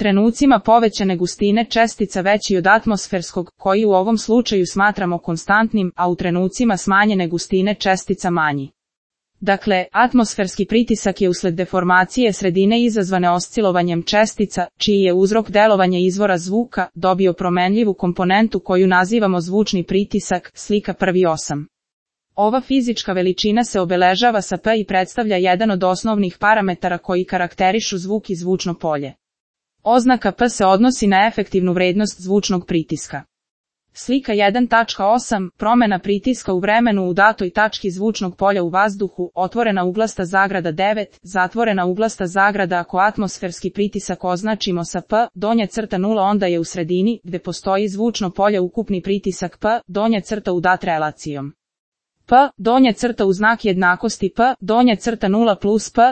trenucima povećane gustine čestica veći od atmosferskog, koji u ovom slučaju smatramo konstantnim, a u trenucima smanjene gustine čestica manji. Dakle, atmosferski pritisak je usled deformacije sredine izazvane oscilovanjem čestica, čiji je uzrok delovanje izvora zvuka, dobio promenljivu komponentu koju nazivamo zvučni pritisak, slika 1.8. Ova fizička veličina se obeležava sa P i predstavlja jedan od osnovnih parametara koji karakterišu zvuk i zvučno polje. Oznaka P se odnosi na efektivnu vrednost zvučnog pritiska. Slika 1.8. Promjena pritiska u vremenu u datoj tački zvučnog polja u vazduhu, otvorena uglasta zagrada 9, zatvorena uglasta zagrada. Ako atmosferski pritisak označimo sa P, donja crta 0, onda je u sredini, gde postoji zvučno polje, ukupni pritisak P, donja crta u dat relacijom. P, donja crta u znak jednakosti P, donja crta 0 plus P,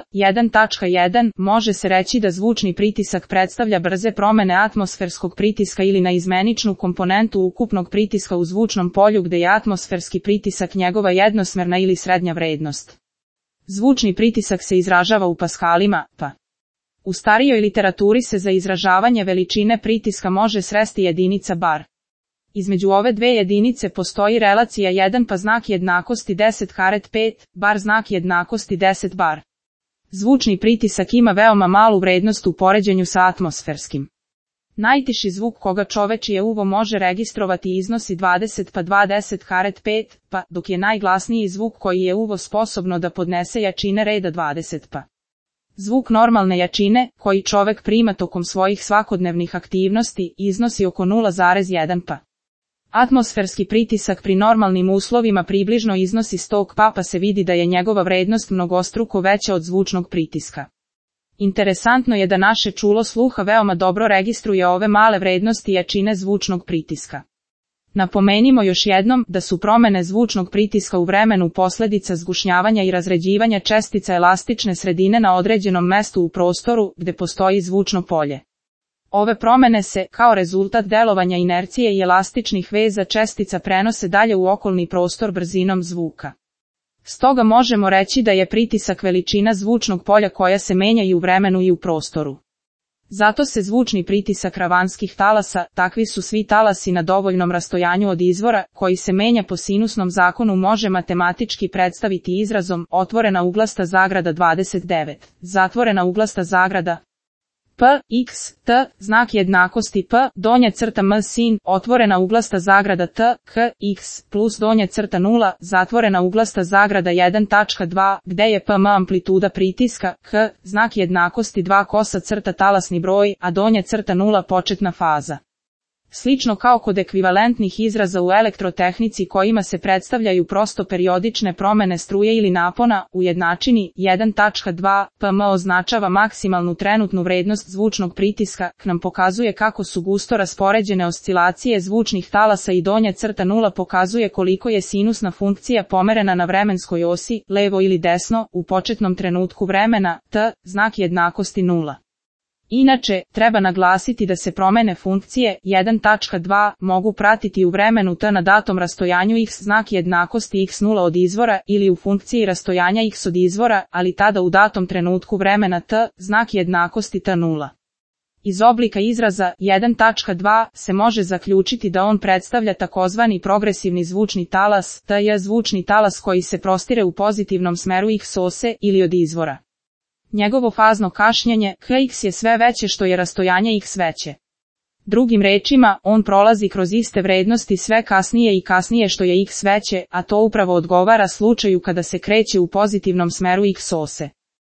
1.1, može se reći da zvučni pritisak predstavlja brze promjene atmosferskog pritiska ili na izmeničnu komponentu ukupnog pritiska u zvučnom polju gde je atmosferski pritisak njegova jednosmerna ili srednja vrednost. Zvučni pritisak se izražava u paskalima, pa. U starijoj literaturi se za izražavanje veličine pritiska može sresti jedinica bar. Između ove dve jedinice postoji relacija 1 pa znak jednakosti 10⁻5, bar znak jednakosti 10 bar. Zvučni pritisak ima veoma malu vrednost u poređenju sa atmosferskim. Najtiši zvuk koga čovečije uvo može registrovati iznosi 20 pa 20⁻5, pa, dok je najglasniji zvuk koji je uvo sposobno da podnese jačine reda 20 pa. Zvuk normalne jačine, koji čovek prima tokom svojih svakodnevnih aktivnosti, iznosi oko 0,1 pa. Atmosferski pritisak pri normalnim uslovima približno iznosi 100 pa se vidi da je njegova vrednost mnogostruko veća od zvučnog pritiska. Interesantno je da naše čulo sluha veoma dobro registruje ove male vrednosti jačine zvučnog pritiska. Napomenimo još jednom da su promjene zvučnog pritiska u vremenu posljedica zgušnjavanja i razređivanja čestica elastične sredine na određenom mestu u prostoru gde postoji zvučno polje. Ove promjene se, kao rezultat delovanja inercije i elastičnih veza čestica, prenose dalje u okolni prostor brzinom zvuka. Stoga možemo reći da je pritisak veličina zvučnog polja koja se menja i u vremenu i u prostoru. Zato se zvučni pritisak ravanskih talasa, takvi su svi talasi na dovoljnom rastojanju od izvora, koji se menja po sinusnom zakonu, može matematički predstaviti izrazom otvorena uglasta zagrada 29, zatvorena uglasta zagrada P, x, t, znak jednakosti P, donja crta m sin, otvorena uglasta zagrada t, k, x, plus donja crta 0, zatvorena uglasta zagrada 1.2, gde je p m amplituda pritiska, k, znak jednakosti 2 kosa crta talasni broj, a donja crta 0 početna faza. Slično kao kod ekvivalentnih izraza u elektrotehnici kojima se predstavljaju prosto periodične promjene struje ili napona, u jednačini 1.2 pm označava maksimalnu trenutnu vrednost zvučnog pritiska, nam pokazuje kako su gusto raspoređene oscilacije zvučnih talasa i donja crta 0 pokazuje koliko je sinusna funkcija pomerena na vremenskoj osi, levo ili desno, u početnom trenutku vremena, t, znak jednakosti 0. Inače, treba naglasiti da se promjene funkcije 1.2 mogu pratiti u vremenu t na datom rastojanju x znak jednakosti x0 od izvora ili u funkciji rastojanja x od izvora, ali tada u datom trenutku vremena t znak jednakosti t0. Iz oblika izraza 1.2 se može zaključiti da on predstavlja takozvani progresivni zvučni talas, to je zvučni talas koji se prostire u pozitivnom smeru x ose ili od izvora. Njegovo fazno kašnjenje, kx je sve veće što je rastojanje x veće. Drugim rečima, on prolazi kroz iste vrednosti sve kasnije i kasnije što je x veće, a to upravo odgovara slučaju kada se kreće u pozitivnom smeru x ose.